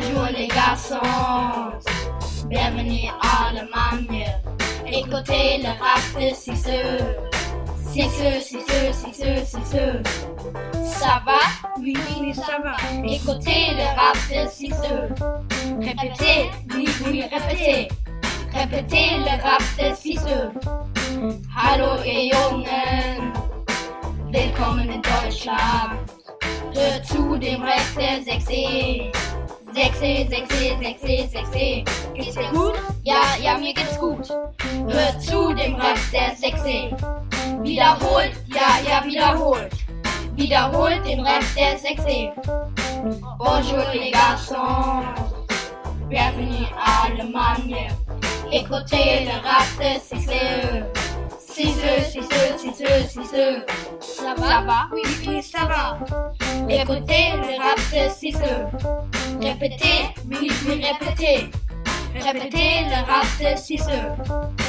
Bonjour les garçons, bienvenue en Allemagne. Écoutez le rap de Cisseux. Cisseux. Ça va? Oui, ça va. Écoutez le rap de Cisseux. Répétez, oui, répétez. Répétez le rap de Cisseux. Hallo ihr Jungen, willkommen in Deutschland. Hört zu dem Rap der 6E. 6E. Geht's dir gut? Ja, mir geht's gut. Hört zu dem Rap der 6E. Wiederholt, ja, wiederholt. Wiederholt den Rap der 6E. Bonjour les garçons, bienvenue en Allemagne. Écoutez le rap de 6E. Cisseux. Ça va? Oui, ça va. Écoutez le rap de Cisseux. Répétez, oui, répétez. Répétez le rap de Cisseux.